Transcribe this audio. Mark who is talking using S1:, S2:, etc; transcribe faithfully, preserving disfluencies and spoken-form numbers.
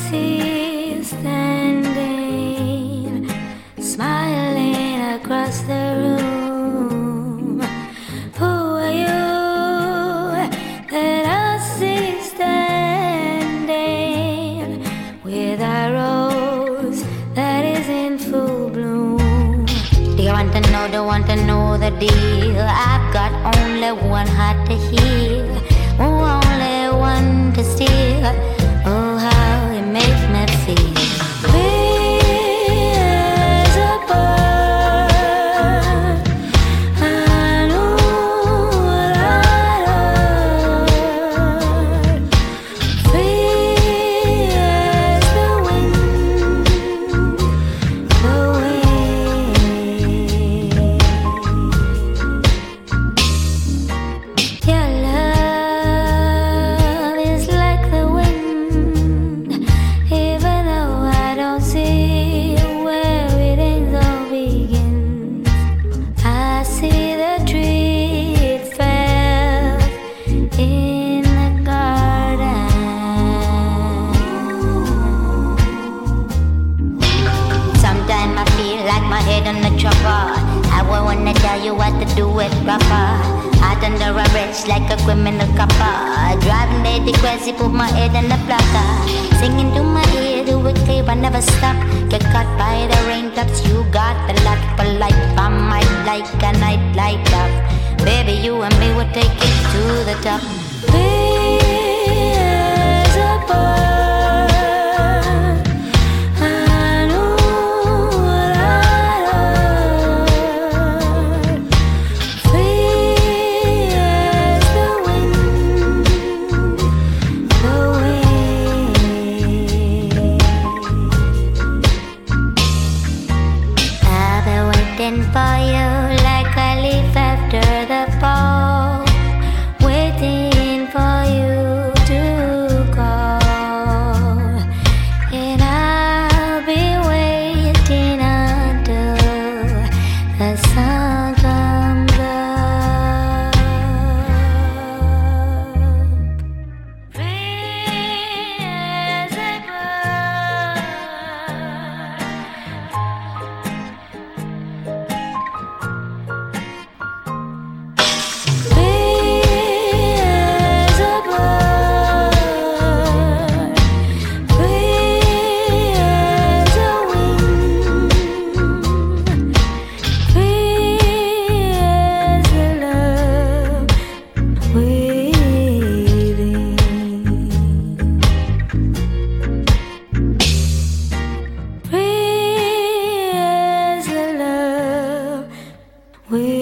S1: see you standing, smiling across the room. Who are you that I see standing with a rose that is in full bloom? Do you want to know, do you want to know the deal? I've got only one heart to heal, only one to steal. Oh, how it makes me feel. Free as a bird, I know what I heard. Free as the wind, the wind. Your love is like the wind, even though I don't see where it ends or begins. I see the tree it fell in the garden. Sometimes I feel like my head on the chopper. I would wanna tell you what to do it proper. Out under arrest like a criminal copper. Driving lady crazy, put my head in the blocker. Singing to my ear, do it clear, I never stop. Get caught by the raindrops, you got the lot for life. I might like a night light up. Baby, you and me will take it to the top. Free as a bird, I know what I heard. Free as the wind, the wind. I've been waiting for you like a leaf after the fall, waiting for you to call. And I'll be waiting until the sun comes up. Free as a bird, free as a bird, free as a wind, free as the love waving. Free as the love waving.